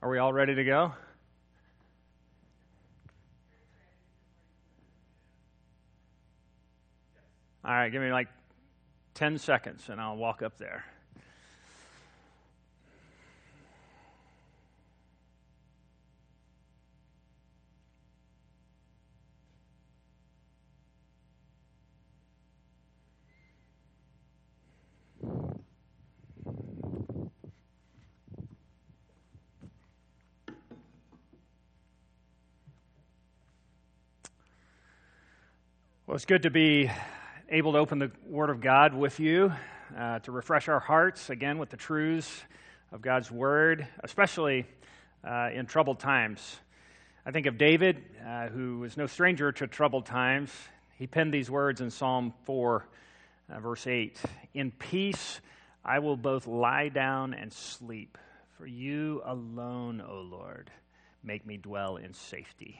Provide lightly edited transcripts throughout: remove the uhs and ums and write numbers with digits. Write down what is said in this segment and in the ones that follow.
Are we all ready to go? All right, give me like 10 seconds and I'll walk up there. Well, it's good to be able to open the Word of God with you, to refresh our hearts again with the truths of God's Word, especially in troubled times. I think of David, who was no stranger to troubled times. He penned these words in Psalm 4, verse 8. "In peace I will both lie down and sleep, for you alone, O Lord, make me dwell in safety."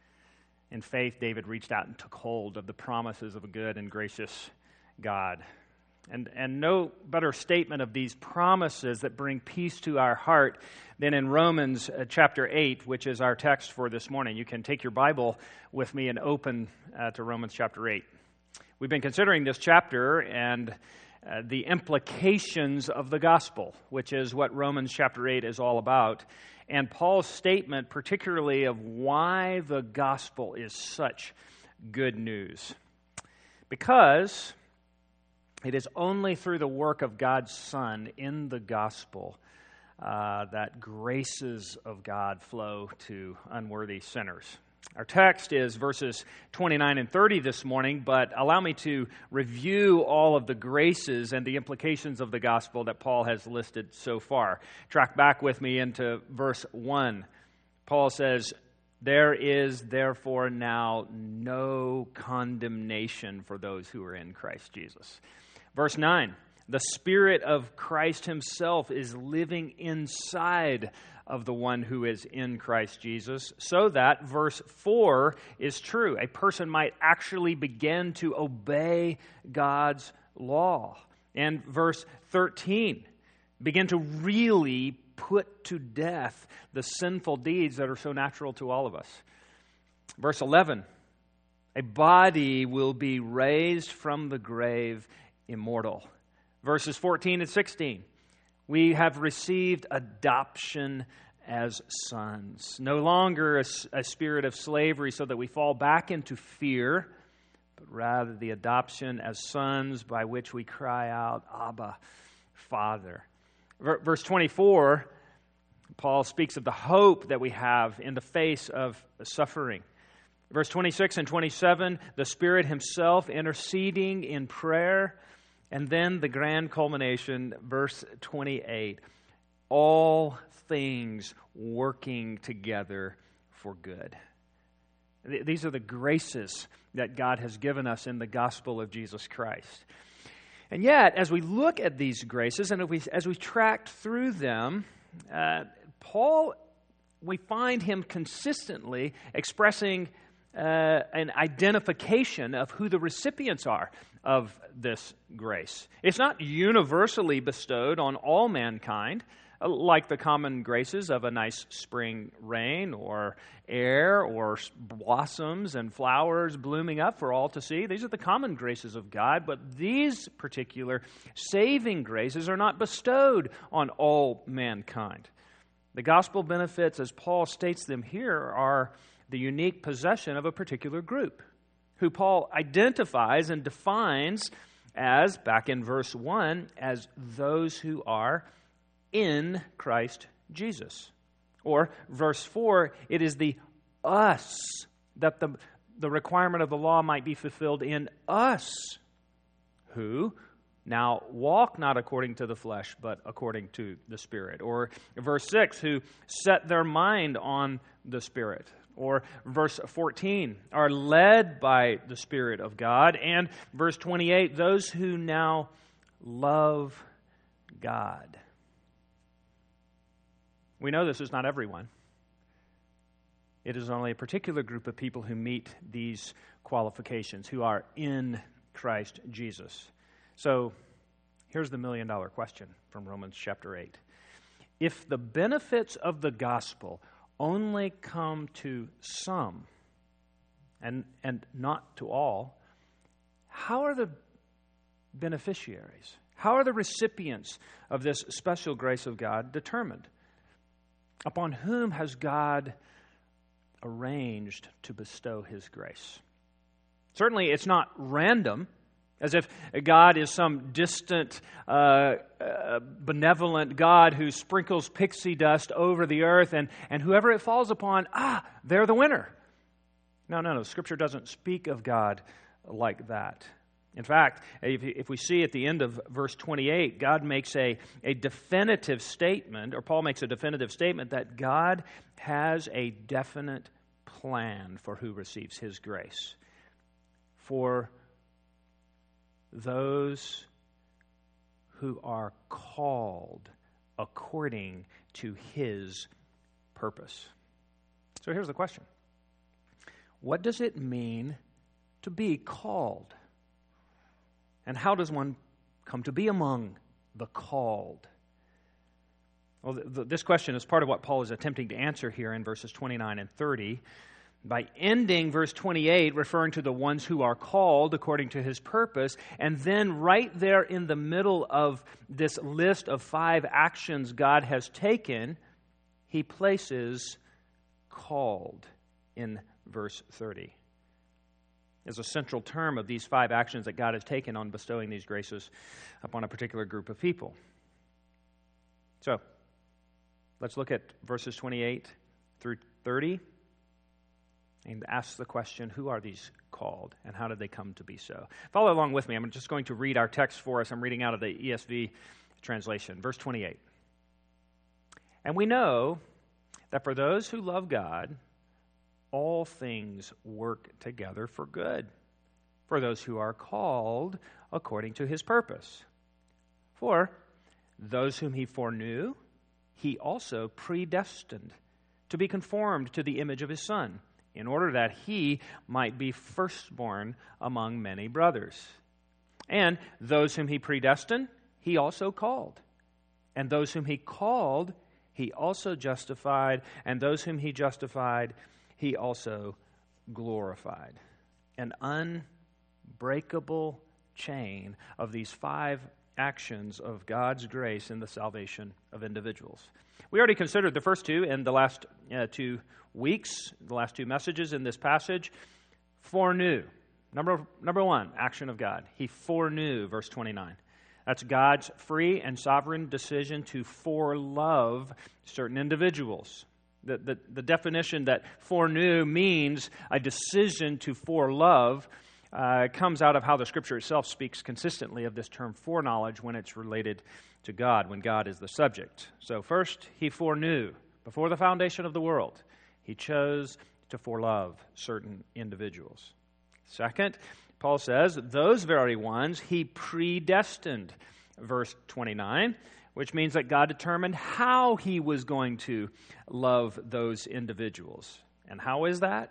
In faith, David reached out and took hold of the promises of a good and gracious God. And no better statement of these promises that bring peace to our heart than in Romans chapter 8, which is our text for this morning. You can take your Bible with me and open to Romans chapter 8. We've been considering this chapter and the implications of the gospel, which is what Romans chapter 8 is all about. And Paul's statement, particularly of why the gospel is such good news. Because it is only through the work of God's Son in the gospel that graces of God flow to unworthy sinners. Our text is verses 29 and 30 this morning, but allow me to review all of the graces and the implications of the gospel that Paul has listed so far. Track back with me into verse 1. Paul says, "There is therefore now no condemnation for those who are in Christ Jesus." Verse 9, "The Spirit of Christ himself is living inside of the one who is in Christ Jesus," so that, verse 4 is true. A person might actually begin to obey God's law. And verse 13, begin to really put to death the sinful deeds that are so natural to all of us. Verse 11, a body will be raised from the grave immortal. Verses 14 and 16, we have received adoption as sons. No longer a spirit of slavery so that we fall back into fear, but rather the adoption as sons by which we cry out, "Abba, Father." Verse 24, Paul speaks of the hope that we have in the face of suffering. Verse 26 and 27, the Spirit himself interceding in prayer. And then the grand culmination, verse 28, all things working together for good. These are the graces that God has given us in the gospel of Jesus Christ. And yet, as we look at these graces and as we track through them, Paul, we find him consistently expressing an identification of who the recipients are of this grace. It's not universally bestowed on all mankind, like the common graces of a nice spring rain or air or blossoms and flowers blooming up for all to see. These are the common graces of God, but these particular saving graces are not bestowed on all mankind. The gospel benefits, as Paul states them here, are the unique possession of a particular group, who Paul identifies and defines as, back in verse 1, as those who are in Christ Jesus. Or, verse 4, it is the us, that the requirement of the law might be fulfilled in us, who now walk not according to the flesh, but according to the Spirit. Or, verse 6, who set their mind on the Spirit. Or verse 14, are led by the Spirit of God. And verse 28, those who now love God. We know this is not everyone. It is only a particular group of people who meet these qualifications, who are in Christ Jesus. So here's the million-dollar question from Romans chapter 8. if the benefits of the gospel only come to some and not to all, how are the beneficiaries, how are the recipients of this special grace of God determined? Upon whom has God arranged to bestow His grace? Certainly it's not random, as if God is some distant, benevolent God who sprinkles pixie dust over the earth, and whoever it falls upon, they're the winner. No. Scripture doesn't speak of God like that. In fact, if we see at the end of verse 28, God makes a definitive statement, or Paul makes a definitive statement, that God has a definite plan for who receives His grace. For those who are called according to His purpose. So here's the question. What does it mean to be called? And how does one come to be among the called? Well, this question is part of what Paul is attempting to answer here in verses 29 and 30. By ending verse 28, referring to the ones who are called according to His purpose, and then right there in the middle of this list of 5 actions God has taken, He places called in verse 30. As a central term of these 5 actions that God has taken on bestowing these graces upon a particular group of people. So, let's look at verses 28 through 30 and ask the question, who are these called and how did they come to be so? Follow along with me. I'm just going to read our text for us. I'm reading out of the ESV translation. Verse 28. And we know that for those who love God, all things work together for good, for those who are called according to His purpose. For those whom He foreknew, He also predestined to be conformed to the image of His Son, in order that He might be firstborn among many brothers. And those whom He predestined, He also called. And those whom He called, He also justified. And those whom He justified, He also glorified. An unbreakable chain of these 5 actions of God's grace in the salvation of individuals. We already considered the first 2 in the last 2 weeks, the last 2 messages in this passage. Foreknew. Number 1, action of God. He foreknew, verse 29. That's God's free and sovereign decision to forelove certain individuals. The definition that foreknew means a decision to forelove comes out of how the Scripture itself speaks consistently of this term foreknowledge when it's related to God, when God is the subject. So first, He foreknew. Before the foundation of the world, He chose to forelove certain individuals. Second, Paul says, those very ones He predestined. Verse 29. Which means that God determined how He was going to love those individuals. And how is that?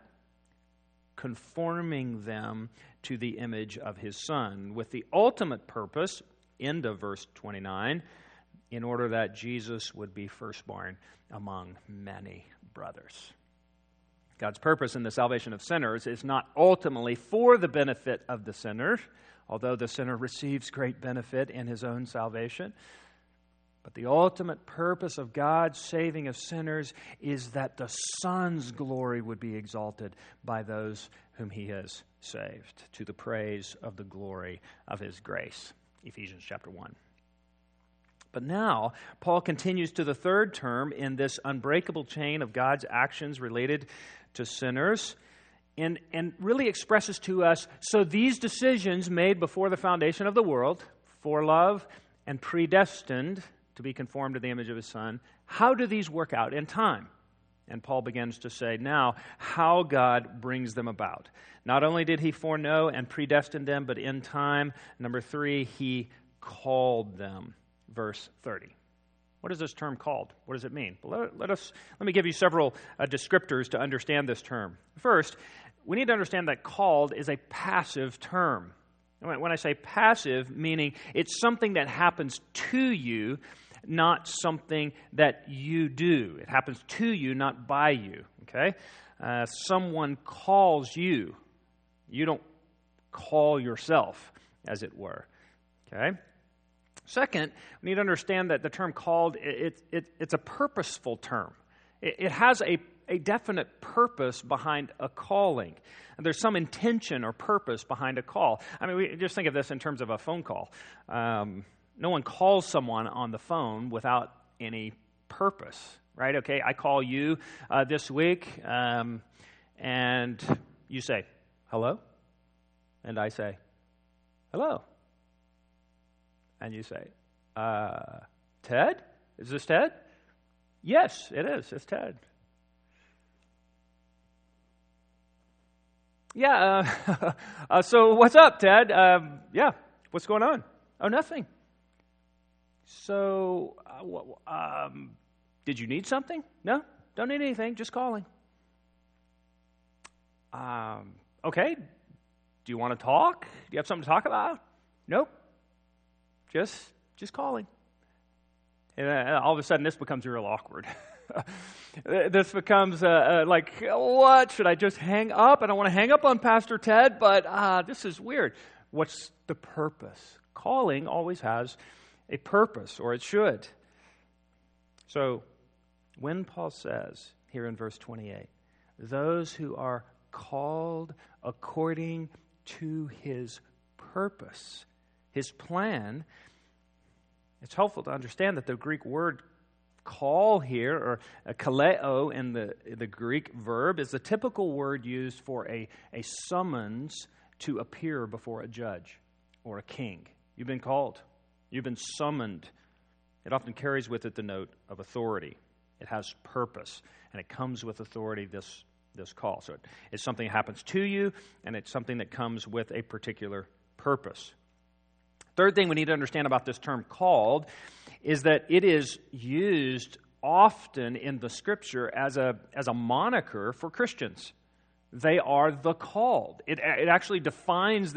Conforming them to the image of His Son, with the ultimate purpose, end of verse 29, in order that Jesus would be firstborn among many brothers. God's purpose in the salvation of sinners is not ultimately for the benefit of the sinner, although the sinner receives great benefit in his own salvation. But the ultimate purpose of God's saving of sinners is that the Son's glory would be exalted by those whom He has saved, to the praise of the glory of His grace. Ephesians chapter 1. But now, Paul continues to the third term in this unbreakable chain of God's actions related to sinners, and really expresses to us, so these decisions made before the foundation of the world, forelove and predestined to be conformed to the image of His Son, how do these work out in time? And Paul begins to say now how God brings them about. Not only did He foreknow and predestine them, but in time, number 3, He called them. Verse 30. What is this term called? What does it mean? Well, let me give you several descriptors to understand this term. First, we need to understand that called is a passive term. When I say passive, meaning it's something that happens to you not something that you do. It happens to you, not by you. Okay? Someone calls you. You don't call yourself, as it were. Okay? Second, we need to understand that the term called, it's a purposeful term. It has a definite purpose behind a calling. And there's some intention or purpose behind a call. I mean, we just think of this in terms of a phone call. No one calls someone on the phone without any purpose, right? Okay, I call you this week, and you say, hello? And I say, hello. And you say, Ted? Is this Ted? Yes, it is. It's Ted. Yeah, so what's up, Ted? Yeah, what's going on? Oh, nothing. So, did you need something? No, don't need anything, just calling. Okay, do you want to talk? Do you have something to talk about? Nope, just calling. And all of a sudden, this becomes real awkward. This becomes like, what? Should I just hang up? I don't want to hang up on Pastor Ted, but this is weird. What's the purpose? Calling always has a purpose, or it should. So, when Paul says here in verse 28, those who are called according to his purpose, his plan, it's helpful to understand that the Greek word call here, or kaleo in the Greek verb, is the typical word used for a summons to appear before a judge or a king. You've been called. You've been summoned. It often carries with it the note of authority. It has purpose, and it comes with authority, this call. So it's something that happens to you, and it's something that comes with a particular purpose. Third thing we need to understand about this term called is that it is used often in the Scripture as a moniker for Christians. They are the called. It actually defines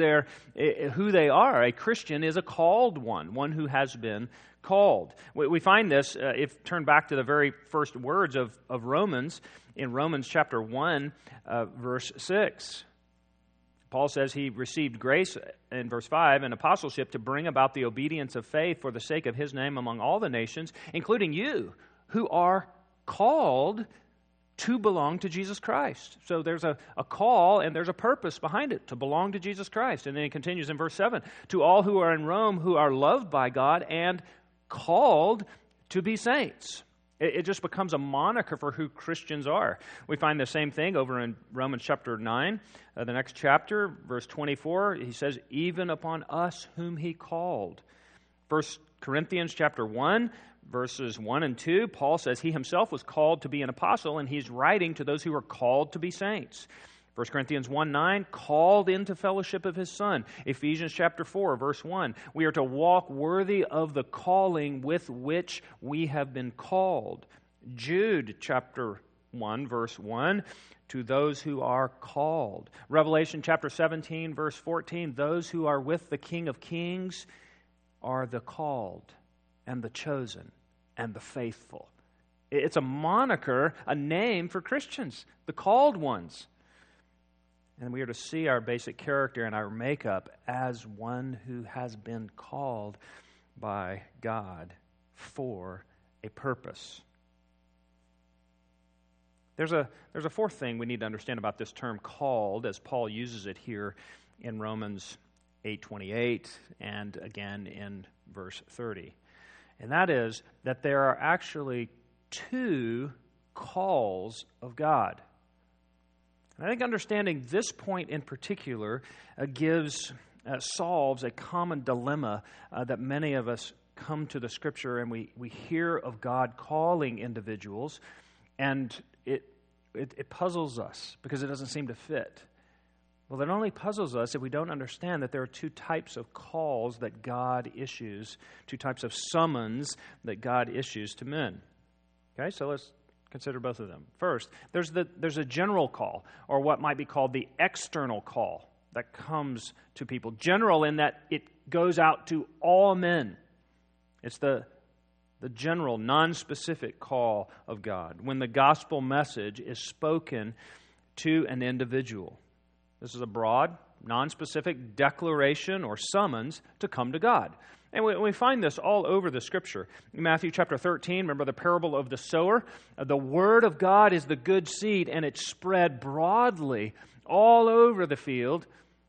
who they are. A Christian is a called one who has been called. We find this, if turn back to the very first words of Romans, in Romans chapter 1, verse 6. Paul says he received grace, in verse 5, and apostleship to bring about the obedience of faith for the sake of his name among all the nations, including you, who are called to belong to Jesus Christ. So there's a call and there's a purpose behind it, to belong to Jesus Christ. And then he continues in verse 7, to all who are in Rome who are loved by God and called to be saints. It just becomes a moniker for who Christians are. We find the same thing over in Romans chapter 9, the next chapter, verse 24. He says, even upon us whom he called. 1 Corinthians chapter 1, verses 1 and 2, Paul says he himself was called to be an apostle, and he's writing to those who are called to be saints. 1 Corinthians 1:9, called into fellowship of his Son. Ephesians chapter 4, verse 1, we are to walk worthy of the calling with which we have been called. Jude chapter 1, verse 1, to those who are called. Revelation chapter 17, verse 14, those who are with the King of Kings are the called and the chosen and the faithful. It's a moniker, a name for Christians, the called ones. And we are to see our basic character and our makeup as one who has been called by God for a purpose. There's a fourth thing we need to understand about this term called, as Paul uses it here in Romans 8:28 and again in verse 30. And that is that there are actually two calls of God. And I think understanding this point in particular solves a common dilemma that many of us come to the Scripture and we hear of God calling individuals, and it puzzles us because it doesn't seem to fit. Well, it only puzzles us if we don't understand that there are two types of calls that God issues, two types of summons that God issues to men. Okay, so let's consider both of them. First, there's a general call, or what might be called the external call that comes to people. General in that it goes out to all men. It's the the general, non-specific call of God, when the gospel message is spoken to an individual. This is a broad, non-specific declaration or summons to come to God. And we find this all over the Scripture. In Matthew chapter 13, remember the parable of the sower? The Word of God is the good seed, and it's spread broadly all over the field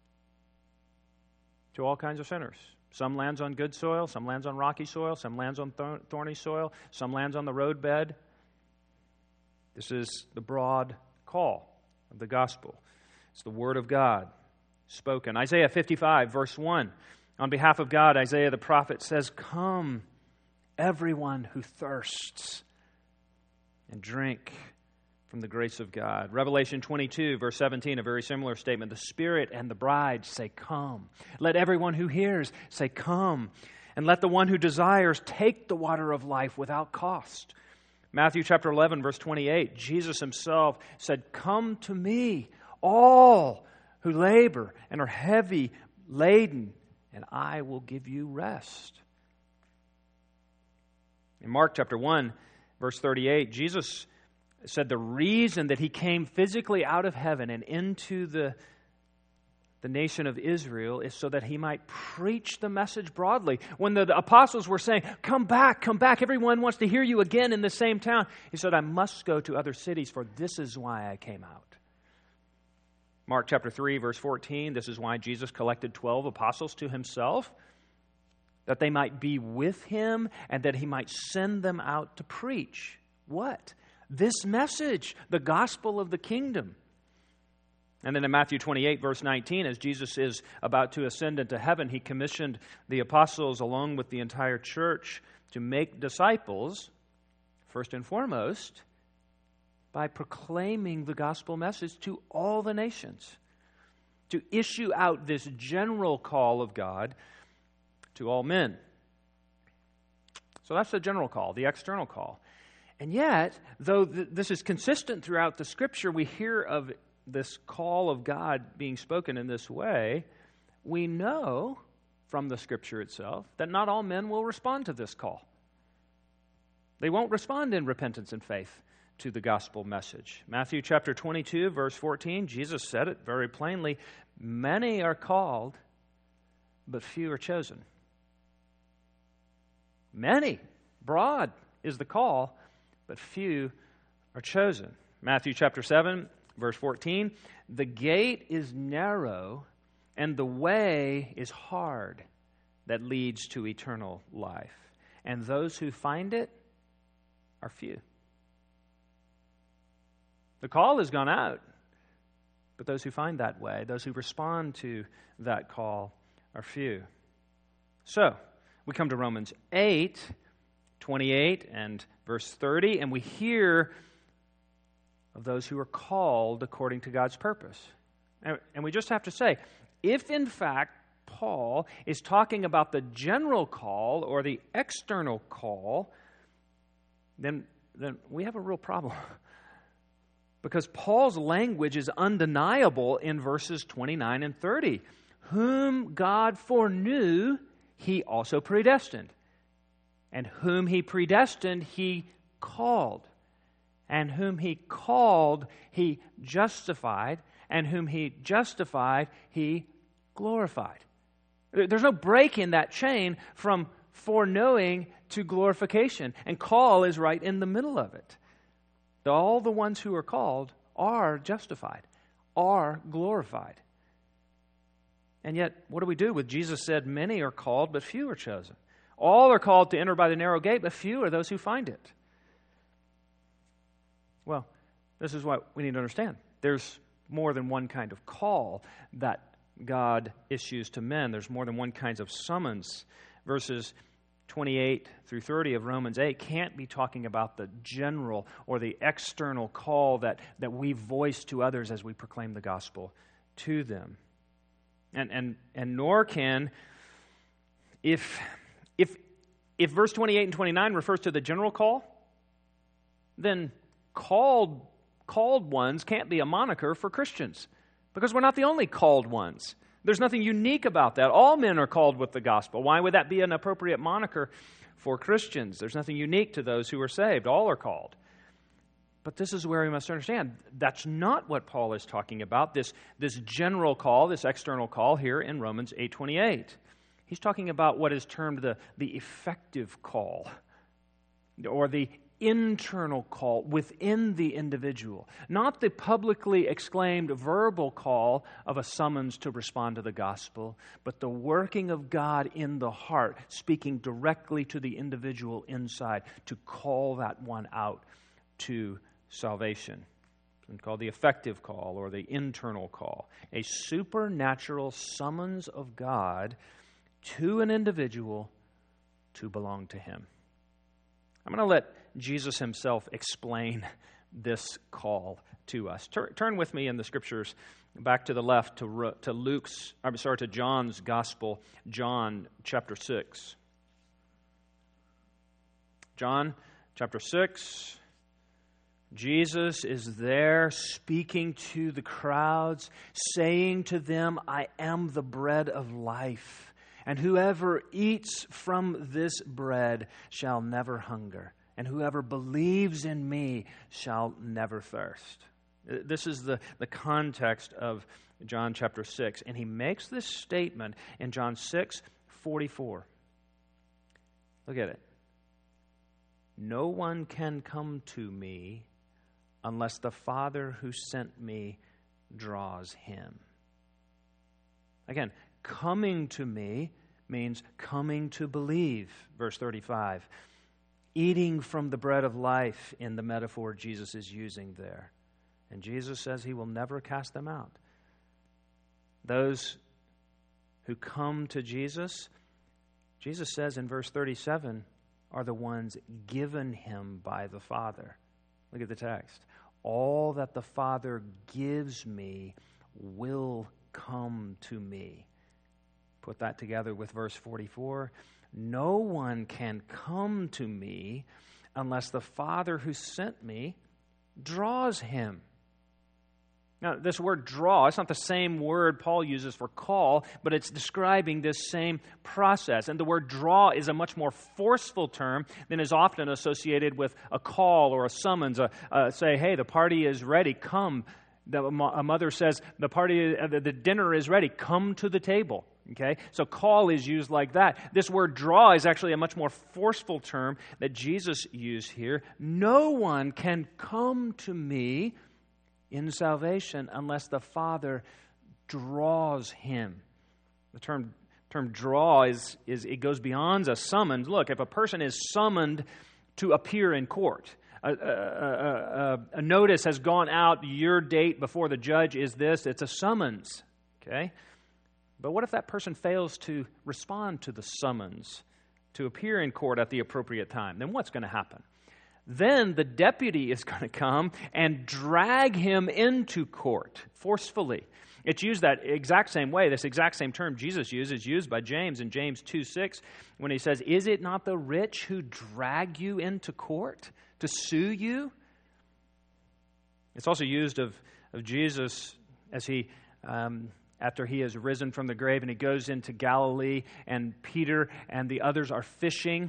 to all kinds of sinners. Some lands on good soil, some lands on rocky soil, some lands on thorny soil, some lands on the roadbed. This is the broad call of the gospel. It's the Word of God spoken. Isaiah 55, verse 1. On behalf of God, Isaiah the prophet says, "Come, everyone who thirsts, and drink from the grace of God." Revelation 22, verse 17, a very similar statement. The Spirit and the bride say, "Come." Let everyone who hears say, "Come." And let the one who desires take the water of life without cost. Matthew chapter 11, verse 28, Jesus himself said, "Come to me, all who labor and are heavy laden, and I will give you rest." In Mark chapter 1, verse 38, Jesus said the reason that he came physically out of heaven and into the nation of Israel is so that he might preach the message broadly. When the apostles were saying, come back, everyone wants to hear you again in the same town, he said, "I must go to other cities, for this is why I came out." Mark chapter 3, verse 14, this is why Jesus collected 12 apostles to himself, that they might be with him and that he might send them out to preach. What? This message, the gospel of the kingdom. And then in Matthew 28, verse 19, as Jesus is about to ascend into heaven, he commissioned the apostles along with the entire church to make disciples, first and foremost, by proclaiming the gospel message to all the nations, to issue out this general call of God to all men. So that's the general call, the external call. And yet, though this is consistent throughout the Scripture, we hear of this call of God being spoken in this way, we know from the Scripture itself that not all men will respond to this call. They won't respond in repentance and faith to the gospel message. Matthew chapter 22, verse 14, Jesus said it very plainly, "Many are called, but few are chosen." Many, broad is the call, but few are chosen. Matthew chapter 7, verse 14, "The gate is narrow, and the way is hard that leads to eternal life, and those who find it are few." The call has gone out, but those who find that way, those who respond to that call, are few. So, we come to Romans 8, 28 and verse 30, and we hear of those who are called according to God's purpose. And we just have to say, if in fact Paul is talking about the general call or the external call, then we have a real problem. Because Paul's language is undeniable in verses 29 and 30. "Whom God foreknew, he also predestined. And whom he predestined, he called. And whom he called, he justified. And whom he justified, he glorified." There's no break in that chain from foreknowing to glorification. And call is right in the middle of it. All the ones who are called are justified, are glorified. And yet, what do we do with Jesus said, "Many are called, but few are chosen"? All are called to enter by the narrow gate, but few are those who find it. Well, this is what we need to understand. There's more than one kind of call that God issues to men. There's more than one kind of summons. Verses 28 through 30 of Romans 8 can't be talking about the general or the external call that we voice to others as we proclaim the gospel to them. And nor can, if verse 28 and 29 refers to the general call, then called ones can't be a moniker for Christians, because we're not the only called ones. There's nothing unique about that. All men are called with the gospel. Why would that be an appropriate moniker for Christians. There's nothing unique to those who are saved. All are called. But this is where we must understand, that's not what Paul is talking about, this general call, this external call here in Romans 8:28. He's talking about what is termed the effective call, or the internal call within the individual. Not the publicly exclaimed verbal call of a summons to respond to the gospel, but the working of God in the heart, speaking directly to the individual inside to call that one out to salvation. It's called the effective call or the internal call. A supernatural summons of God to an individual to belong to Him. I'm going to let Jesus Himself explain this call to us. Turn with me in the Scriptures back to the left to John's Gospel, John chapter 6. John chapter 6. Jesus is there speaking to the crowds, saying to them, I am the bread of life, and whoever eats from this bread shall never hunger, and whoever believes in me shall never thirst. This is the context of John chapter 6, and he makes this statement in John 6:44. Look at it. No one can come to me unless the Father who sent me draws him. Again, coming to me means coming to believe. Verse 35. Eating from the bread of life in the metaphor Jesus is using there. And Jesus says He will never cast them out. Those who come to Jesus, Jesus says in verse 37, are the ones given Him by the Father. Look at the text. All that the Father gives me will come to me. Put that together with verse 44. No one can come to me unless the Father who sent me draws him. Now, this word draw, it's not the same word Paul uses for call, but it's describing this same process. And the word draw is a much more forceful term than is often associated with a call or a summons. Say, hey, the party is ready, come. A mother says, the dinner is ready, come to the table. Okay, so call is used like that. This word draw is actually a much more forceful term that Jesus used here. No one can come to me in salvation unless the Father draws him. The term draw is it goes beyond a summons. Look, if a person is summoned to appear in court, a notice has gone out, your date before the judge is this, it's a summons. Okay? But what if that person fails to respond to the summons to appear in court at the appropriate time? Then what's going to happen? Then the deputy is going to come and drag him into court forcefully. It's used that exact same way. This exact same term Jesus used is used by James in James 2:6 when he says, is it not the rich who drag you into court to sue you? It's also used of Jesus as he, after he has risen from the grave and he goes into Galilee and Peter and the others are fishing.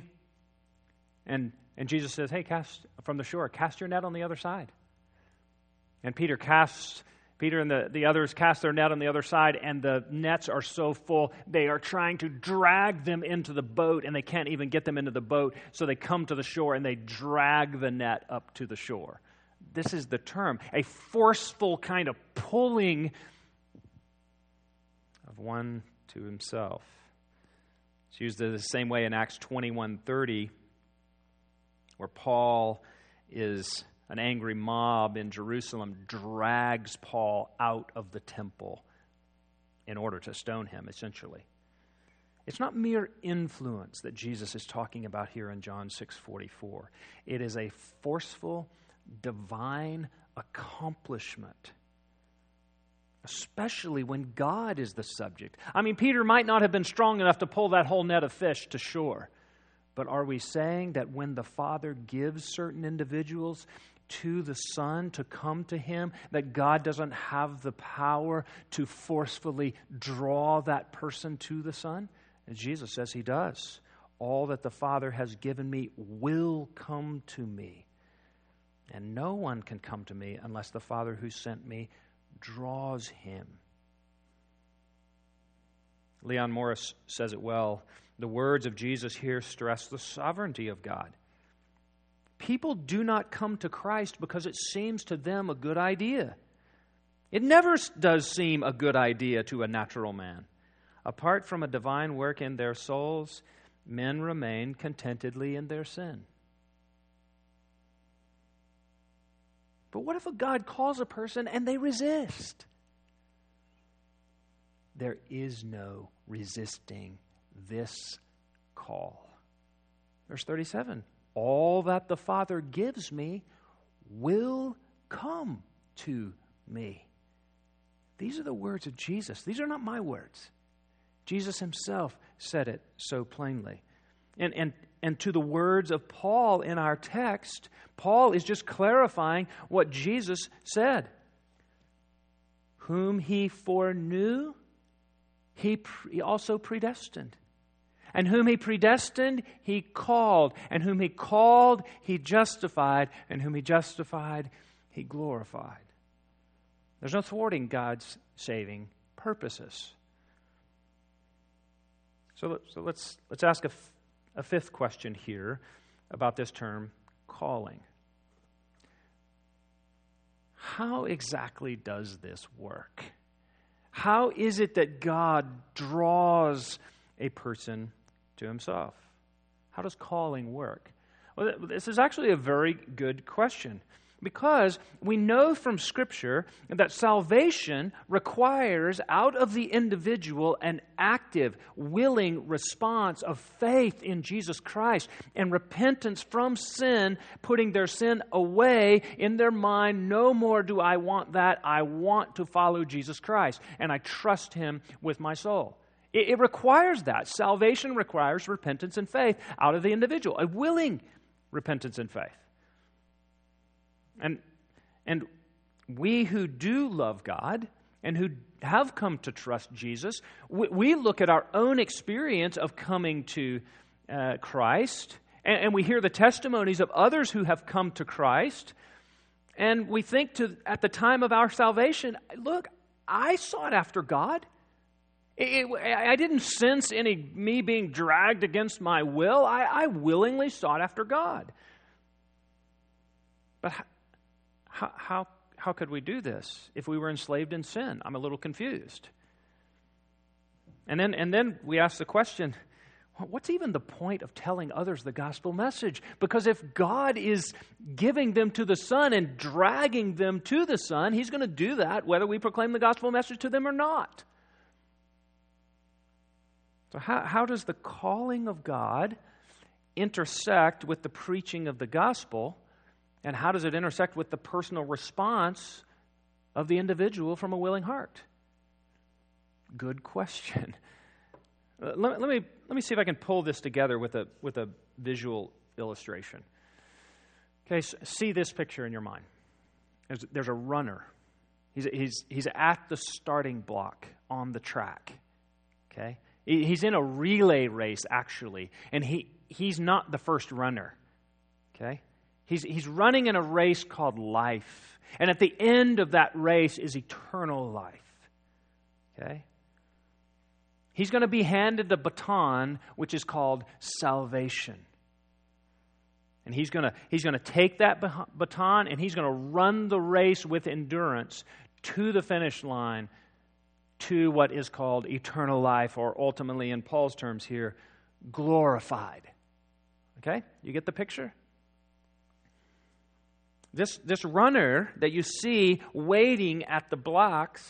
And Jesus says, hey, cast from the shore, cast your net on the other side. And Peter and the others cast their net on the other side, and the nets are so full, they are trying to drag them into the boat, and they can't even get them into the boat, so they come to the shore, and they drag the net up to the shore. This is the term, a forceful kind of pulling of one to himself. It's used the same way in Acts 21:30, where Paul is an angry mob in Jerusalem drags Paul out of the temple in order to stone him, essentially. It's not mere influence that Jesus is talking about here in John 6:44. It is a forceful, divine accomplishment, especially when God is the subject. I mean, Peter might not have been strong enough to pull that whole net of fish to shore. But are we saying that when the Father gives certain individuals to the Son to come to Him, that God doesn't have the power to forcefully draw that person to the Son? And Jesus says He does. all that the Father has given me will come to me. And no one can come to me unless the Father who sent me draws him. Leon Morris says it well. The words of Jesus here stress the sovereignty of God. People do not come to Christ because it seems to them a good idea. It never does seem a good idea to a natural man. Apart from a divine work in their souls, men remain contentedly in their sin. But what if a God calls a person and they resist? There is no resisting this call. Verse 37, all that the Father gives me will come to me. These are the words of Jesus. These are not my words. Jesus himself said it so plainly. And to the words of Paul in our text, Paul is just clarifying what Jesus said. Whom he foreknew, he also predestined. And whom he predestined, he called. And whom he called, he justified. And whom he justified, he glorified. There's no thwarting God's saving purposes. So let's ask a fifth question here about this term, calling. How exactly does this work? How is it that God draws a person to himself? How does calling work? Well, this is actually a very good question, because we know from Scripture that salvation requires out of the individual an active, willing response of faith in Jesus Christ and repentance from sin, putting their sin away in their mind. No more do I want that. I want to follow Jesus Christ, and I trust him with my soul. It requires that. Salvation requires repentance and faith out of the individual, a willing repentance and faith. And we who do love God and who have come to trust Jesus, we look at our own experience of coming to Christ, and we hear the testimonies of others who have come to Christ, and we think at the time of our salvation, look, I sought after God. I didn't sense me being dragged against my will. I willingly sought after God. But how could we do this if we were enslaved in sin? I'm a little confused. And then we ask the question, what's even the point of telling others the gospel message? Because if God is giving them to the Son and dragging them to the Son, he's going to do that whether we proclaim the gospel message to them or not. So how does the calling of God intersect with the preaching of the gospel? And how does it intersect with the personal response of the individual from a willing heart? Good question. Let me see if I can pull this together with a visual illustration. Okay, so see this picture in your mind. There's a runner. He's at the starting block on the track. Okay, he's in a relay race actually, and he's not the first runner. Okay. He's running in a race called life. And at the end of that race is eternal life. Okay? He's going to be handed the baton, which is called salvation. And he's going to take that baton and he's going to run the race with endurance to the finish line, to what is called eternal life, or ultimately in Paul's terms here, glorified. Okay? You get the picture? This runner that you see waiting at the blocks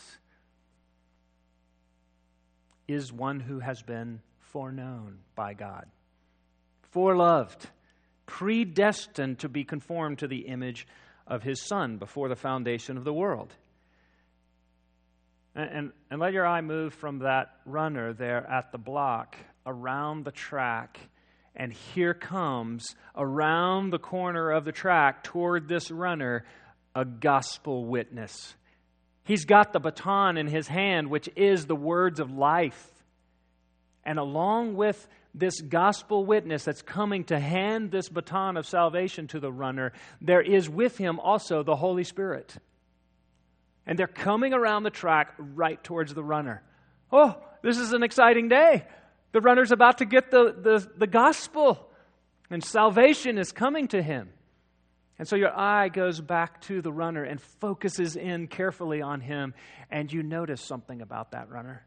is one who has been foreknown by God, foreloved, predestined to be conformed to the image of his Son before the foundation of the world. And let your eye move from that runner there at the block around the track. And here comes, around the corner of the track toward this runner, a gospel witness. He's got the baton in his hand, which is the words of life. And along with this gospel witness that's coming to hand this baton of salvation to the runner, there is with him also the Holy Spirit. And they're coming around the track right towards the runner. Oh, this is an exciting day. The runner's about to get the gospel, and salvation is coming to him. And so your eye goes back to the runner and focuses in carefully on him, and you notice something about that runner.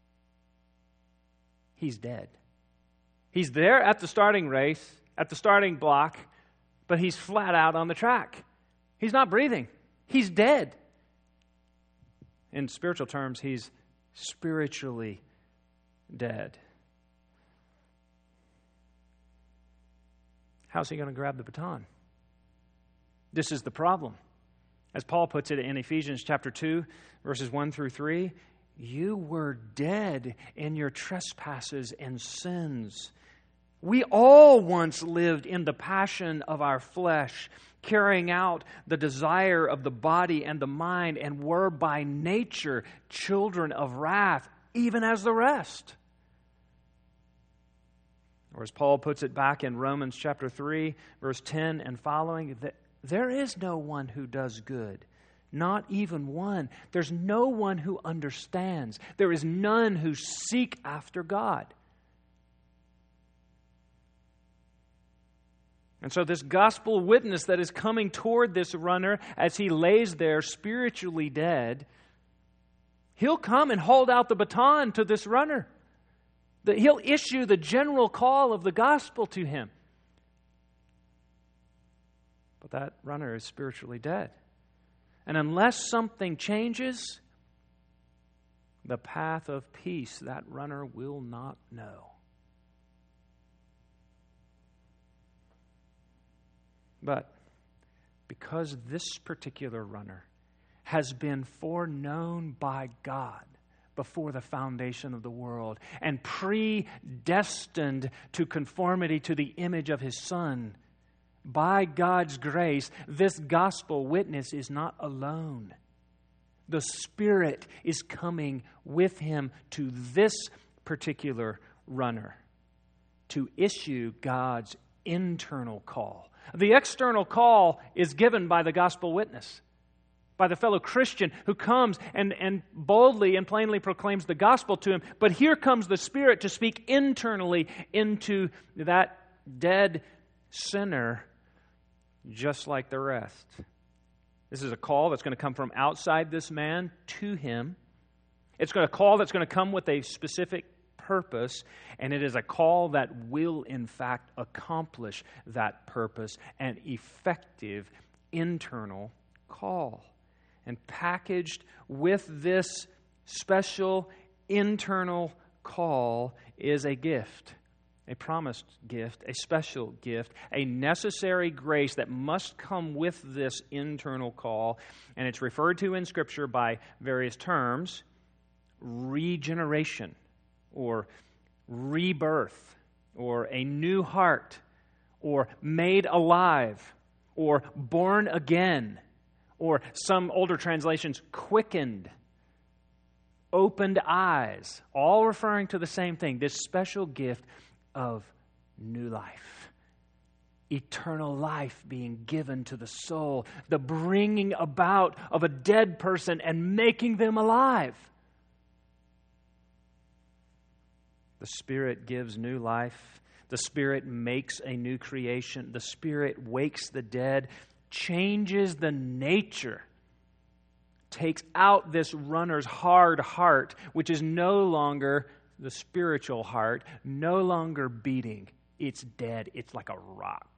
He's dead. He's there at the starting race, at the starting block, but he's flat out on the track. He's not breathing. He's dead. In spiritual terms, he's spiritually dead. How's he going to grab the baton? This is the problem. As Paul puts it in Ephesians chapter 2, verses 1 through 3, you were dead in your trespasses and sins. We all once lived in the passion of our flesh, carrying out the desire of the body and the mind, and were by nature children of wrath, even as the rest. Or as Paul puts it back in Romans chapter 3, verse 10 and following, that there is no one who does good, not even one. There's no one who understands. There is none who seek after God. And so this gospel witness that is coming toward this runner as he lays there spiritually dead, he'll come and hold out the baton to this runner. He'll issue the general call of the gospel to him. But that runner is spiritually dead. And unless something changes, the path of peace that runner will not know. But because this particular runner has been foreknown by God before the foundation of the world and predestined to conformity to the image of His Son, by God's grace, this gospel witness is not alone. The Spirit is coming with him to this particular runner to issue God's internal call. The external call is given by the gospel witness, by the fellow Christian who comes and boldly and plainly proclaims the gospel to him. But here comes the Spirit to speak internally into that dead sinner, just like the rest. This is a call that's going to come from outside this man to him. It's a call that's going to come with a specific purpose, and it is a call that will, in fact, accomplish that purpose, an effective internal call. And packaged with this special internal call is a gift, a promised gift, a special gift, a necessary grace that must come with this internal call, and it's referred to in Scripture by various terms: regeneration, or rebirth, or a new heart, or made alive, or born again, or some older translations, quickened, opened eyes, all referring to the same thing, this special gift of new life, eternal life being given to the soul, the bringing about of a dead person and making them alive. The Spirit gives new life. The Spirit makes a new creation. The Spirit wakes the dead, changes the nature, takes out this runner's hard heart, which is no longer the spiritual heart, no longer beating. It's dead. It's like a rock.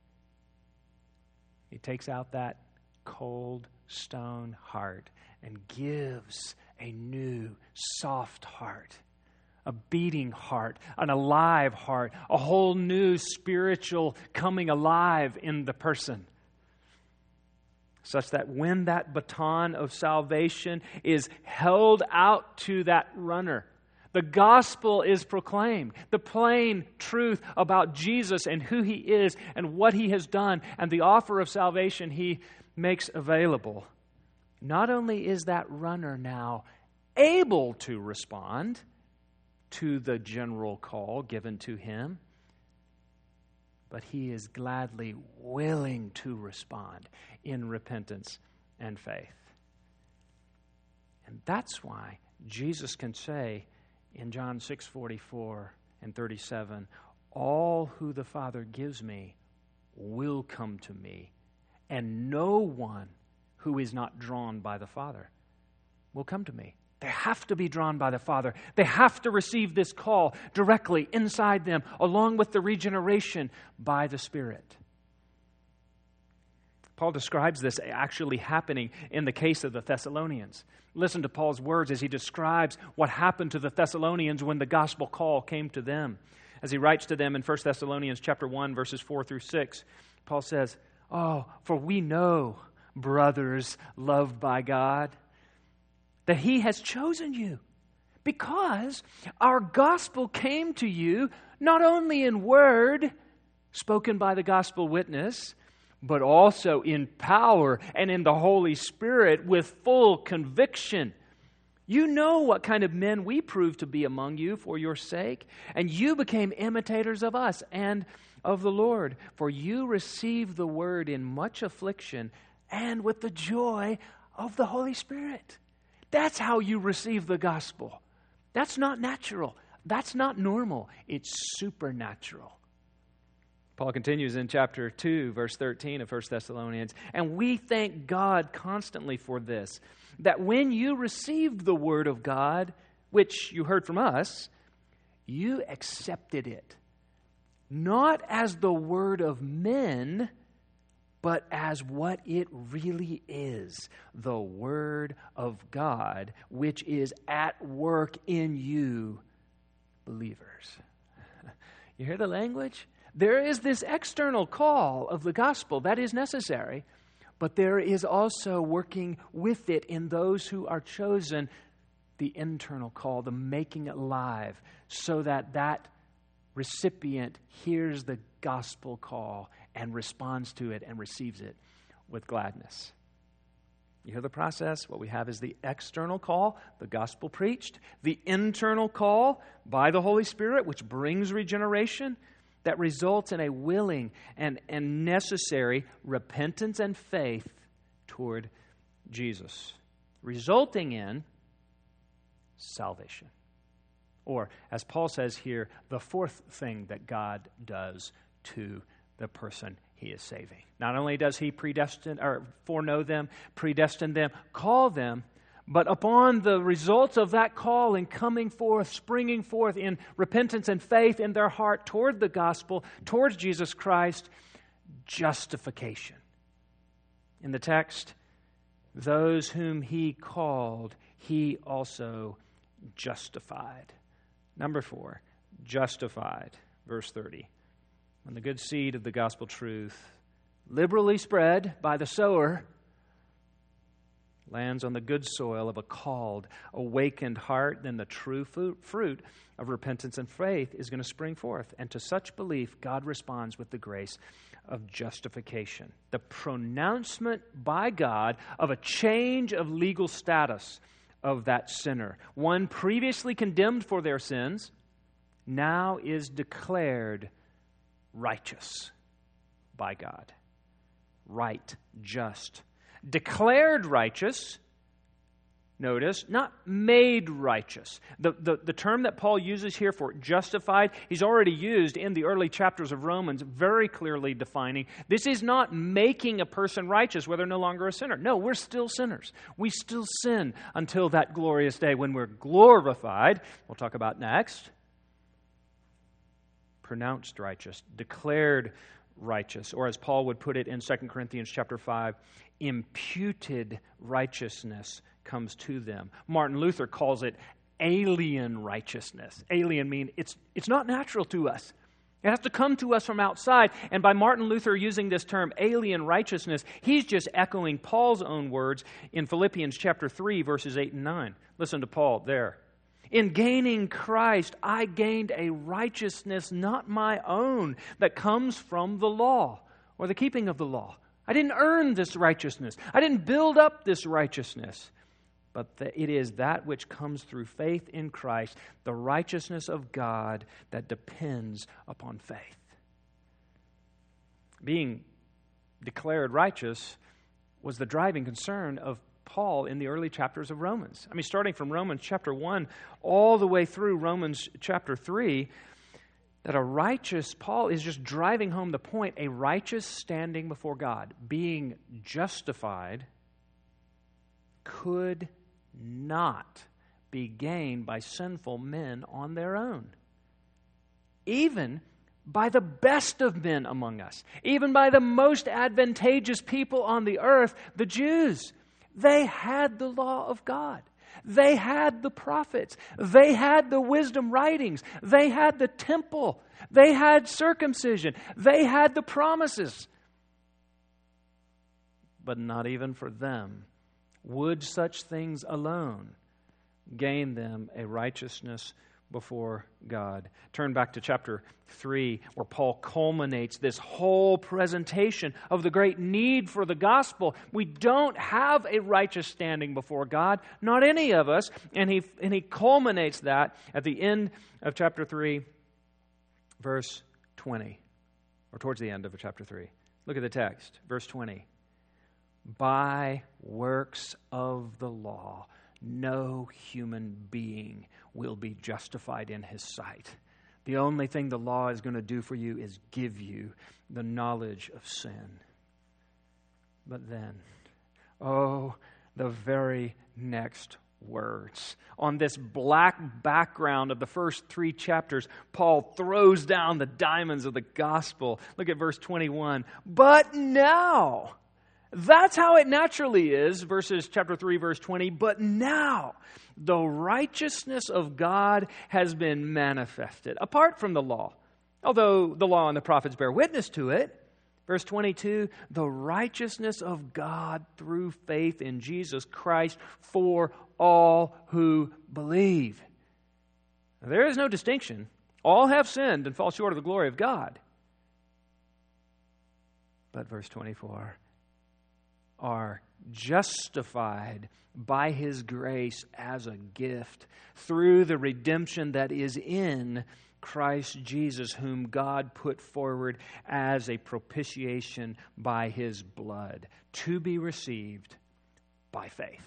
He takes out that cold stone heart and gives a new soft heart, a beating heart, an alive heart, a whole new spiritual coming alive in the person. Such that when that baton of salvation is held out to that runner, the gospel is proclaimed, the plain truth about Jesus and who He is and what He has done and the offer of salvation He makes available. Not only is that runner now able to respond, to the general call given to him, but he is gladly willing to respond in repentance and faith. And that's why Jesus can say in John 6:44 and 37, all who the Father gives me will come to me, and no one who is not drawn by the Father will come to me. They have to be drawn by the Father. They have to receive this call directly inside them, along with the regeneration by the Spirit. Paul describes this actually happening in the case of the Thessalonians. Listen to Paul's words as he describes what happened to the Thessalonians when the gospel call came to them. As he writes to them in 1 Thessalonians chapter 1, verses 4 through 6, Paul says, "Oh, for we know, brothers loved by God, that He has chosen you, because our gospel came to you not only in word, spoken by the gospel witness, but also in power and in the Holy Spirit with full conviction. You know what kind of men we proved to be among you for your sake, and you became imitators of us and of the Lord, for you received the word in much affliction and with the joy of the Holy Spirit." That's how you receive the gospel. That's not natural. That's not normal. It's supernatural. Paul continues in chapter 2, verse 13 of 1 Thessalonians, "And we thank God constantly for this, that when you received the word of God, which you heard from us, you accepted it, not as the word of men, but as what it really is, the Word of God, which is at work in you, believers." You hear the language? There is this external call of the gospel that is necessary, but there is also working with it in those who are chosen, the internal call, the making it live, so that that recipient hears the gospel call and responds to it and receives it with gladness. You hear the process? What we have is the external call, the gospel preached, the internal call by the Holy Spirit, which brings regeneration, that results in a willing and necessary repentance and faith toward Jesus, resulting in salvation. Or, as Paul says here, the fourth thing that God does to the person He is saving. Not only does He foreknow them, predestine them, call them, but upon the results of that call and coming forth, springing forth in repentance and faith in their heart toward the gospel, towards Jesus Christ, justification. In the text, those whom He called, He also justified. Number 4, justified. Verse 30. When the good seed of the gospel truth, liberally spread by the sower, lands on the good soil of a called, awakened heart, then the true fruit of repentance and faith is going to spring forth. And to such belief, God responds with the grace of justification, the pronouncement by God of a change of legal status of that sinner. One previously condemned for their sins now is declared righteous by God. Right, just. Declared righteous, notice, not made righteous. The term that Paul uses here for justified, he's already used in the early chapters of Romans, very clearly defining. This is not making a person righteous where they're no longer a sinner. No, we're still sinners. We still sin until that glorious day when we're glorified. We'll talk about next. Pronounced righteous, declared righteous, or as Paul would put it in 2 Corinthians chapter 5, imputed righteousness comes to them. Martin Luther calls it alien righteousness. Alien mean it's not natural to us. It has to come to us from outside. And by Martin Luther using this term, alien righteousness, he's just echoing Paul's own words in Philippians chapter 3, verses 8 and 9. Listen to Paul there. "In gaining Christ, I gained a righteousness not my own that comes from the law," or the keeping of the law. I didn't earn this righteousness. I didn't build up this righteousness. but it is that which comes through faith in Christ, the righteousness of God that depends upon faith. Being declared righteous was the driving concern of Paul in the early chapters of Romans. I mean, starting from Romans chapter 1 all the way through Romans chapter 3, that a righteous, Paul is just driving home the point, a righteous standing before God, being justified, could not be gained by sinful men on their own. Even by the best of men among us, even by the most advantageous people on the earth, the Jews. They had the law of God. They had the prophets. They had the wisdom writings. They had the temple. They had circumcision. They had the promises. But not even for them would such things alone gain them a righteousness before God. Turn back to chapter 3, where Paul culminates this whole presentation of the great need for the gospel. We don't have a righteous standing before God, not any of us, and he culminates that at the end of chapter 3, verse 20, or towards the end of chapter 3. Look at the text, verse 20. By works of the law, no human being will be justified in his sight. The only thing the law is going to do for you is give you the knowledge of sin. But then, the very next words. On this black background of the first 3 chapters, Paul throws down the diamonds of the gospel. Look at verse 21. But now, that's how it naturally is, verses chapter 3, verse 20. But now, the righteousness of God has been manifested, apart from the law, although the law and the prophets bear witness to it. Verse 22, the righteousness of God through faith in Jesus Christ for all who believe. Now, there is no distinction. All have sinned and fall short of the glory of God. But verse 24, are justified by His grace as a gift through the redemption that is in Christ Jesus, whom God put forward as a propitiation by His blood, to be received by faith.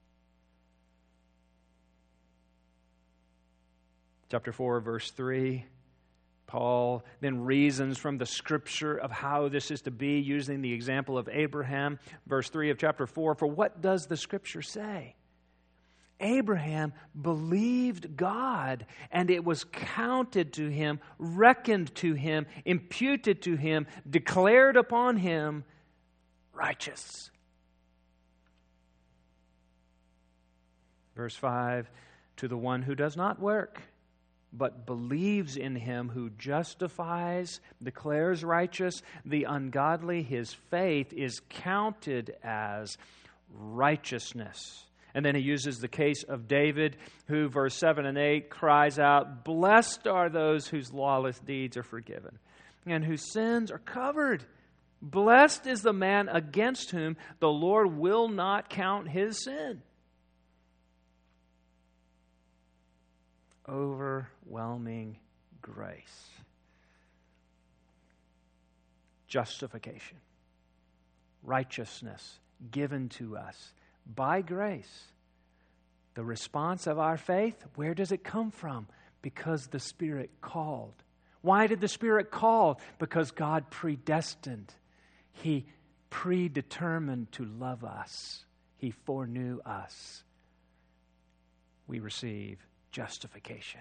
Chapter 4, verse 3. Paul then reasons from the Scripture of how this is to be, using the example of Abraham. Verse 3 of chapter 4, for what does the Scripture say? Abraham believed God, and it was counted to him, reckoned to him, imputed to him, declared upon him righteous. Verse 5, to the one who does not work, but believes in Him who justifies, declares righteous the ungodly, his faith is counted as righteousness. And then he uses the case of David, who, verse 7 and 8, cries out, blessed are those whose lawless deeds are forgiven, and whose sins are covered. Blessed is the man against whom the Lord will not count his sin. Overwhelming grace. Justification. Righteousness given to us by grace. The response of our faith, where does it come from? Because the Spirit called. Why did the Spirit call? Because God predestined. He predetermined to love us. He foreknew us. We receive justification.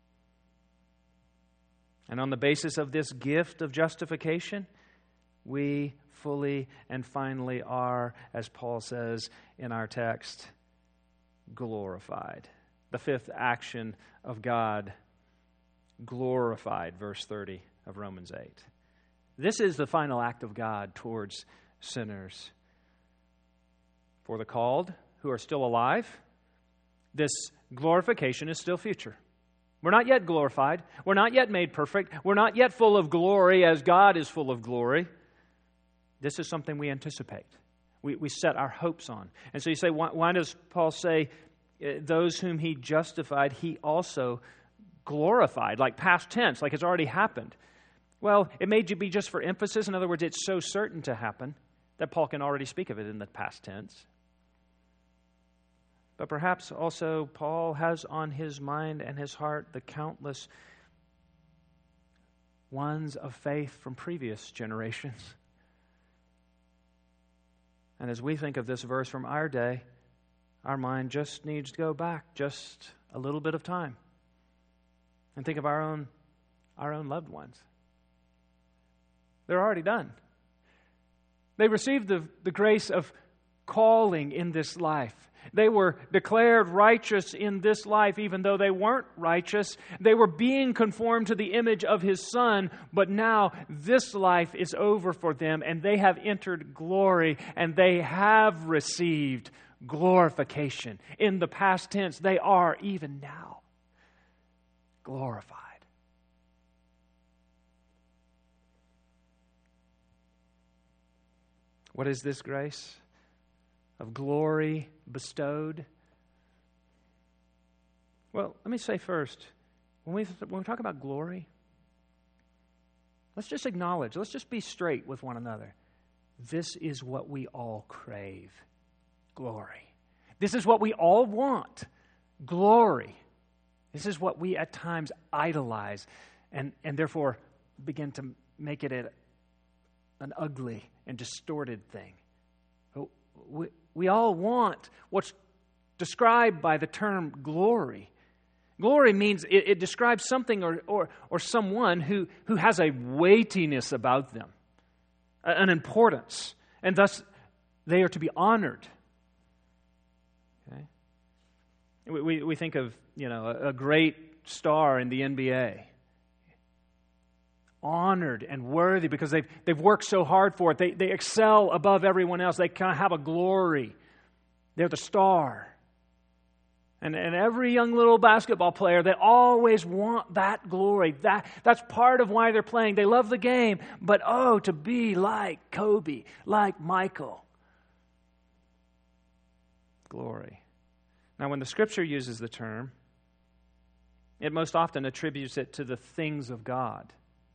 And on the basis of this gift of justification, we fully and finally are, as Paul says in our text, glorified. The fifth action of God, glorified, verse 30 of Romans 8. This is the final act of God towards sinners. For the called who are still alive, this glorification is still future. We're not yet glorified. We're not yet made perfect. We're not yet full of glory as God is full of glory. This is something we anticipate. we set our hopes on. And so you say, why does Paul say those whom he justified, he also glorified, like past tense, like it's already happened? Well, it may be just for emphasis. In other words, it's so certain to happen that Paul can already speak of it in the past tense. But perhaps also Paul has on his mind and his heart the countless ones of faith from previous generations. And as we think of this verse from our day, our mind just needs to go back just a little bit of time and think of our own loved ones. They're already done. They received the grace of calling in this life. They were declared righteous in this life, even though they weren't righteous. They were being conformed to the image of His Son, but now this life is over for them, and they have entered glory, and they have received glorification. In the past tense, they are even now glorified. What is this grace of glory bestowed? Well, let me say first, when we talk about glory, let's just acknowledge, let's just be straight with one another. This is what we all crave, glory. This is what we all want, glory. This is what we at times idolize and therefore begin to make it an ugly and distorted thing. We all want what's described by the term glory. Glory means it describes something or someone who has a weightiness about them, an importance, and thus they are to be honored. Okay? We think of a great star in the NBA. Honored and worthy because they've worked so hard for it. They excel above everyone else. They kind of have a glory. They're the star. And every young little basketball player, they always want that glory. That's part of why they're playing. They love the game, but to be like Kobe, like Michael. Glory. Now, when the Scripture uses the term, it most often attributes it to the things of God.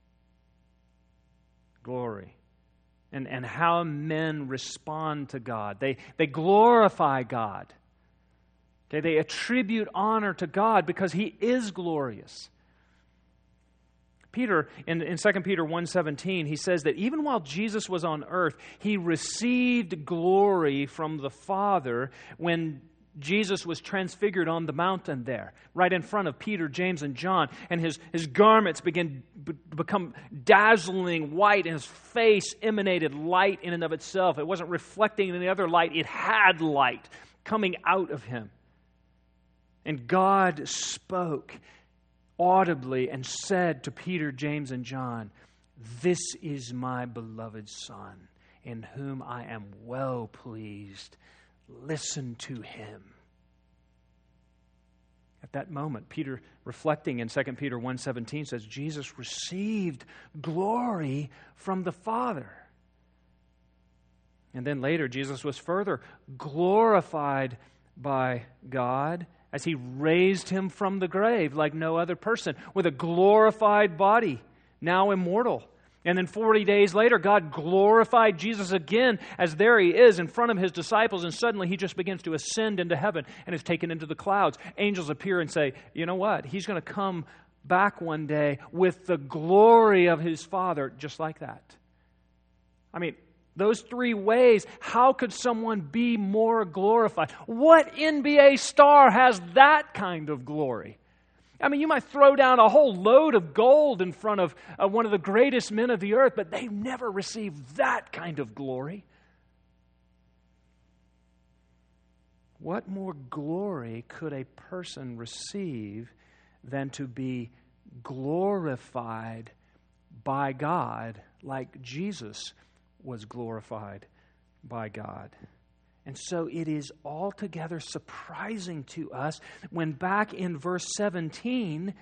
Glory. And how men respond to God. They glorify God. Okay, they attribute honor to God because He is glorious. Peter, in 2 Peter 1:17, he says that even while Jesus was on earth, He received glory from the Father when Jesus was transfigured on the mountain there, right in front of Peter, James, and John, and his garments become dazzling white, and His face emanated light in and of itself. It wasn't reflecting any other light. It had light coming out of Him. And God spoke audibly and said to Peter, James, and John, "This is my beloved Son, in whom I am well pleased. Listen to Him." At that moment, Peter, reflecting in 2 Peter 1:17, says, Jesus received glory from the Father. And then later, Jesus was further glorified by God as He raised Him from the grave like no other person, with a glorified body, now immortal. And then 40 days later, God glorified Jesus again as there He is in front of His disciples, and suddenly He just begins to ascend into heaven and is taken into the clouds. Angels appear and say, you know what? He's going to come back one day with the glory of His Father, just like that. I mean, those three ways, how could someone be more glorified? What NBA star has that kind of glory? I mean, you might throw down a whole load of gold in front of one of the greatest men of the earth, but they never received that kind of glory. What more glory could a person receive than to be glorified by God like Jesus was glorified by God? And so it is altogether surprising to us when back in verse 17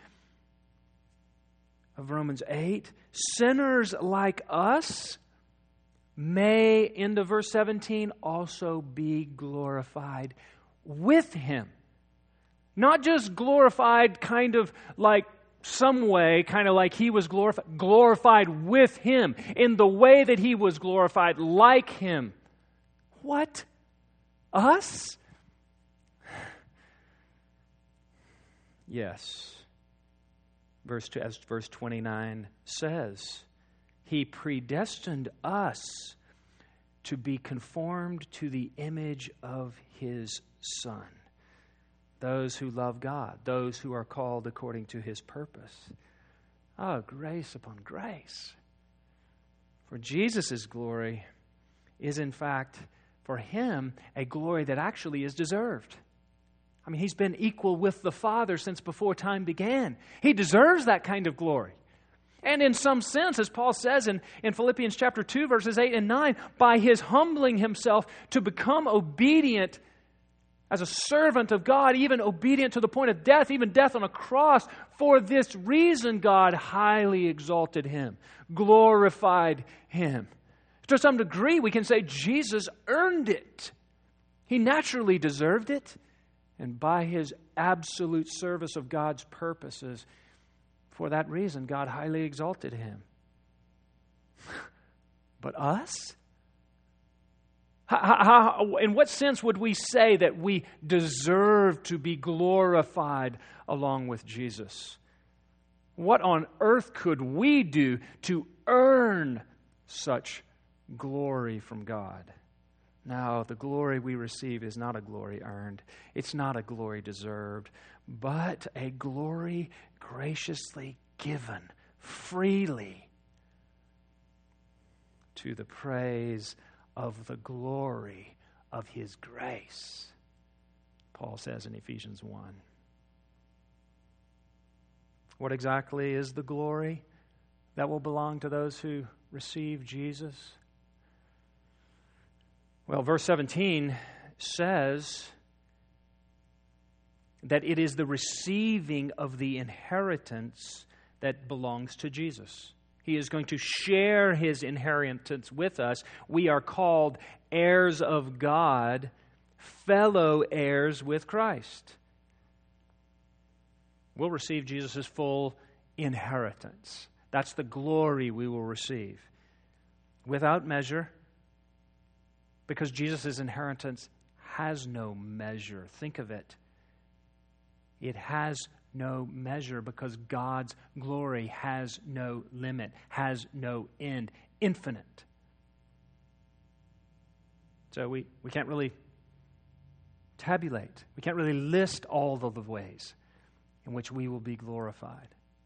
of Romans 8, sinners like us may, into verse 17, also be glorified with Him. Not just glorified kind of like some way, kind of like He was glorified. Glorified with Him, in the way that He was glorified, like Him. What? Us? Yes. As verse 29 says, He predestined us to be conformed to the image of His Son. Those who love God, those who are called according to His purpose. Oh, grace upon grace. For Jesus' glory is in fact, for Him, a glory that actually is deserved. I mean, He's been equal with the Father since before time began. He deserves that kind of glory. And in some sense, as Paul says in Philippians chapter 2, verses 8 and 9, by His humbling Himself to become obedient as a servant of God, even obedient to the point of death, even death on a cross, for this reason God highly exalted Him, glorified Him. To some degree, we can say Jesus earned it. He naturally deserved it. And by His absolute service of God's purposes, for that reason, God highly exalted Him. But us? In what sense would we say that we deserve to be glorified along with Jesus? What on earth could we do to earn such glory from God? Now, the glory we receive is not a glory earned. It's not a glory deserved, but a glory graciously given freely to the praise of the glory of His grace, Paul says in Ephesians 1. What exactly is the glory that will belong to those who receive Jesus? Well, verse 17 says that it is the receiving of the inheritance that belongs to Jesus. He is going to share His inheritance with us. We are called heirs of God, fellow heirs with Christ. We'll receive Jesus' full inheritance. That's the glory we will receive. Without measure, because Jesus' inheritance has no measure. Think of it. It has no measure because God's glory has no limit, has no end, infinite. So we can't really tabulate. We can't really list all of the ways in which we will be glorified.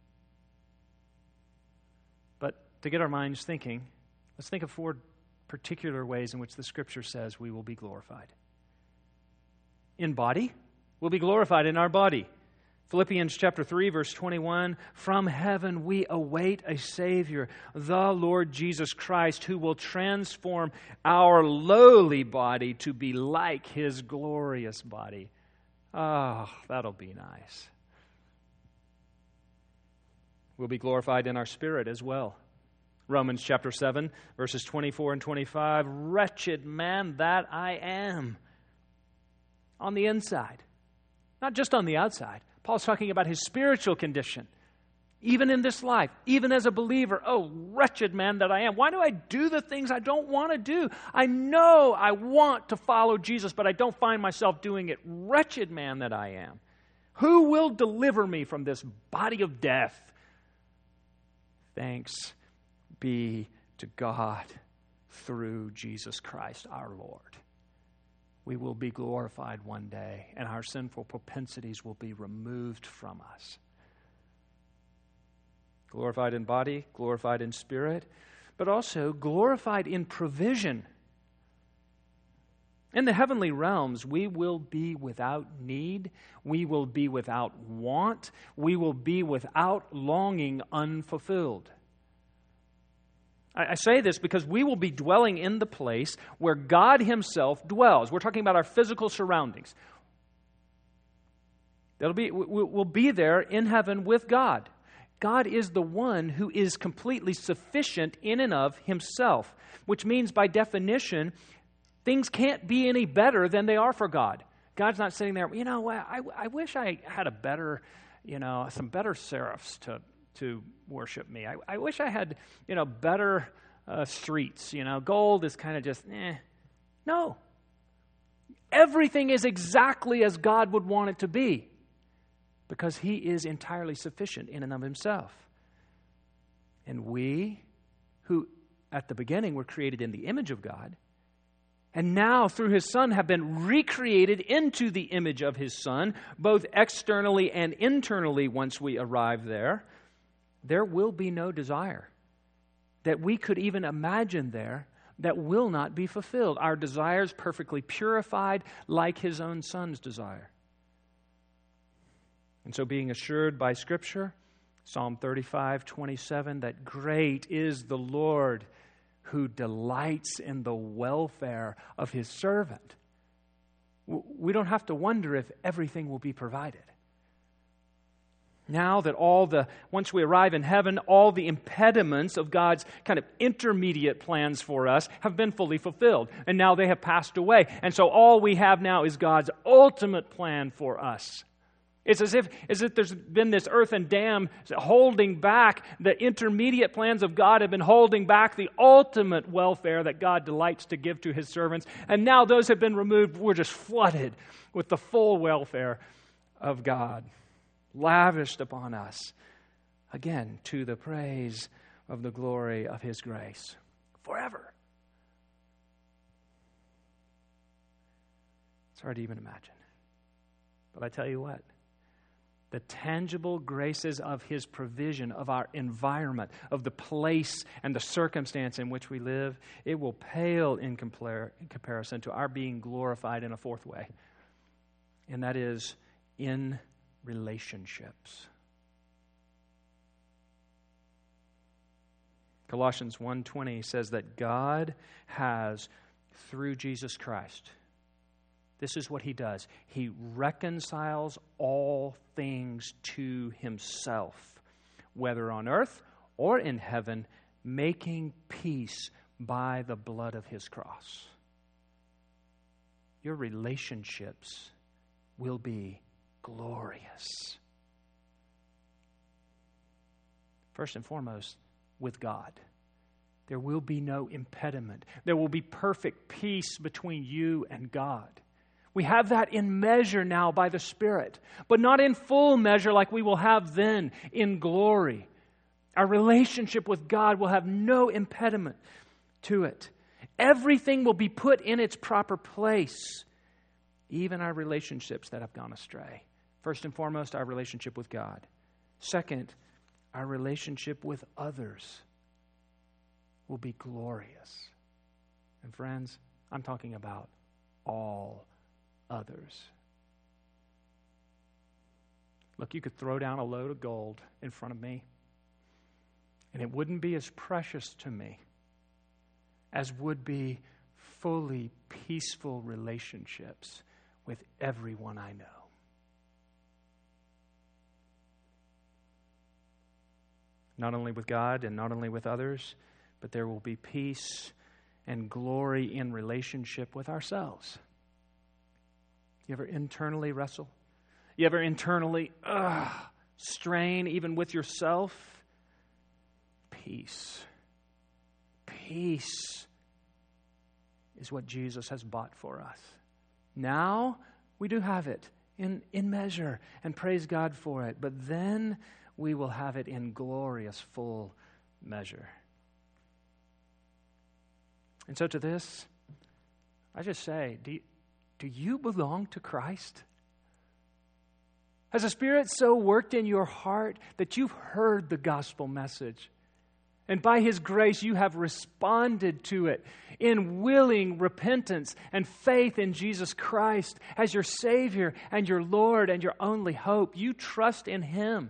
But to get our minds thinking, let's think of 4 particular ways in which the Scripture says we will be glorified. In body, we'll be glorified in our body. Philippians chapter 3, verse 21, from heaven we await a Savior, the Lord Jesus Christ, who will transform our lowly body to be like His glorious body. Oh, that'll be nice. We'll be glorified in our spirit as well. Romans chapter 7, verses 24 and 25, wretched man that I am on the inside, not just on the outside. Paul's talking about his spiritual condition, even in this life, even as a believer. Oh, wretched man that I am. Why do I do the things I don't want to do? I know I want to follow Jesus, but I don't find myself doing it. Wretched man that I am. Who will deliver me from this body of death? Thanks be to God through Jesus Christ our Lord. We will be glorified one day, and our sinful propensities will be removed from us. Glorified in body, glorified in spirit, but also glorified in provision. In the heavenly realms, we will be without need. We will be without want. We will be without longing unfulfilled. I say this because we will be dwelling in the place where God Himself dwells. We're talking about our physical surroundings. We'll be there in heaven with God. God is the one who is completely sufficient in and of himself, which means by definition, things can't be any better than they are for God. God's not sitting there, I wish I had a better, some better seraphs to worship me. I wish I had, better streets. Gold is kind of just, No. Everything is exactly as God would want it to be because he is entirely sufficient in and of himself. And we, who at the beginning were created in the image of God, and now through his Son have been recreated into the image of his Son, both externally and internally once we arrive there will be no desire that we could even imagine there that will not be fulfilled. Our desires perfectly purified like his own Son's desire. And so being assured by Scripture, Psalm 35:27, that great is the Lord who delights in the welfare of his servant. We don't have to wonder if everything will be provided. Now that once we arrive in heaven, all the impediments of God's kind of intermediate plans for us have been fully fulfilled. And now they have passed away. And so all we have now is God's ultimate plan for us. It's as if there's been this earthen dam holding back. The intermediate plans of God have been holding back the ultimate welfare that God delights to give to his servants. And now those have been removed. We're just flooded with the full welfare of God, lavished upon us, again, to the praise of the glory of his grace forever. It's hard to even imagine. But I tell you what, the tangible graces of his provision, of our environment, of the place and the circumstance in which we live, it will pale in comparison to our being glorified in a fourth way. And that is in relationships. Colossians 1:20 says that God has, through Jesus Christ, this is what he does. He reconciles all things to himself, whether on earth or in heaven, making peace by the blood of his cross. Your relationships will be glorious. First and foremost, with God. There will be no impediment. There will be perfect peace between you and God. We have that in measure now by the Spirit, but not in full measure like we will have then in glory. Our relationship with God will have no impediment to it. Everything will be put in its proper place, even our relationships that have gone astray. First and foremost, our relationship with God. Second, our relationship with others will be glorious. And friends, I'm talking about all others. Look, you could throw down a load of gold in front of me, and it wouldn't be as precious to me as would be fully peaceful relationships with everyone I know. Not only with God and not only with others, but there will be peace and glory in relationship with ourselves. You ever internally wrestle? You ever internally strain even with yourself? Peace. Peace is what Jesus has bought for us. Now we do have it in measure, and praise God for it. But then we will have it in glorious full measure. And so to this, I just say, do you belong to Christ? Has the Spirit so worked in your heart that you've heard the gospel message? And by His grace, you have responded to it in willing repentance and faith in Jesus Christ as your Savior and your Lord and your only hope. You trust in Him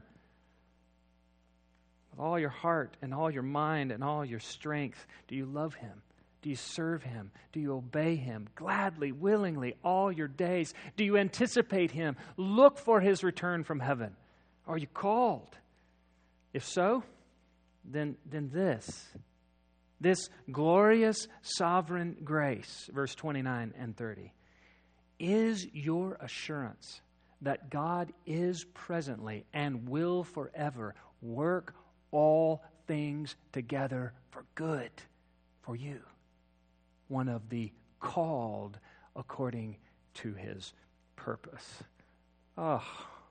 with all your heart and all your mind and all your strength. Do you love Him? Do you serve Him? Do you obey Him gladly, willingly, all your days? Do you anticipate Him? Look for His return from heaven. Are you called If so, then this glorious sovereign grace, verse 29 and 30, is your assurance that God is presently and will forever work all things together for good for you, one of the called according to his purpose. Oh,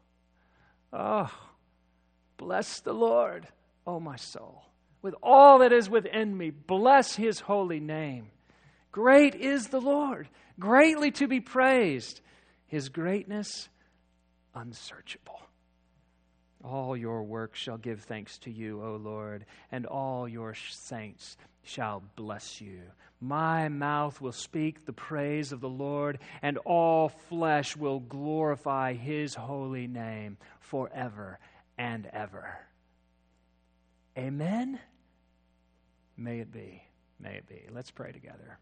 bless the Lord, O my soul. With all that is within me, bless his holy name. Great is the Lord, greatly to be praised. His greatness unsearchable. All your works shall give thanks to you, O Lord, and all your saints shall bless you. My mouth will speak the praise of the Lord, and all flesh will glorify his holy name forever and ever. Amen? May it be. May it be. Let's pray together.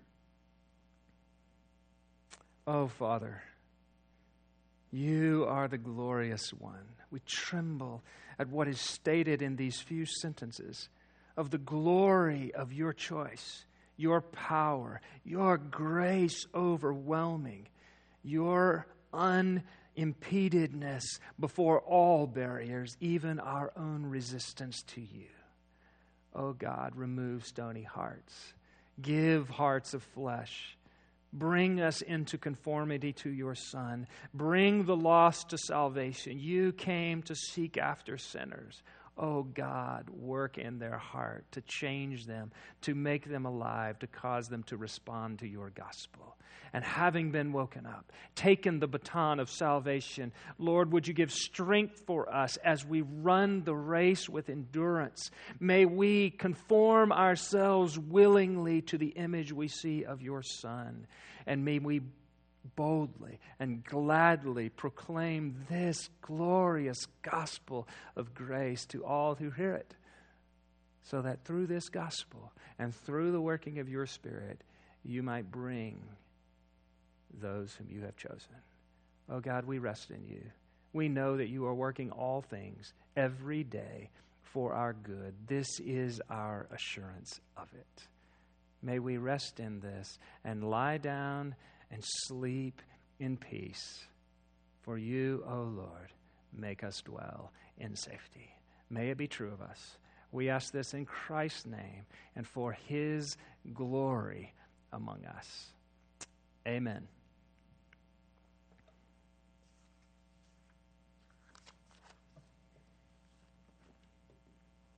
Oh, Father, you are the glorious one. We tremble at what is stated in these few sentences of the glory of your choice, your power, your grace overwhelming, your unimpededness before all barriers, even our own resistance to you. Oh God, remove stony hearts. Give hearts of flesh. Bring us into conformity to your Son. Bring the lost to salvation. You came to seek after sinners. Oh God, work in their heart to change them, to make them alive, to cause them to respond to your gospel. And having been woken up, taken the baton of salvation, Lord, would you give strength for us as we run the race with endurance? May we conform ourselves willingly to the image we see of your Son. And may we boldly and gladly proclaim this glorious gospel of grace to all who hear it, so that through this gospel and through the working of your Spirit, you might bring those whom you have chosen. Oh God, we rest in you. We know that you are working all things every day for our good. This is our assurance of it. May we rest in this and lie down and sleep in peace. For you, O Lord, make us dwell in safety. May it be true of us. We ask this in Christ's name and for his glory among us. Amen.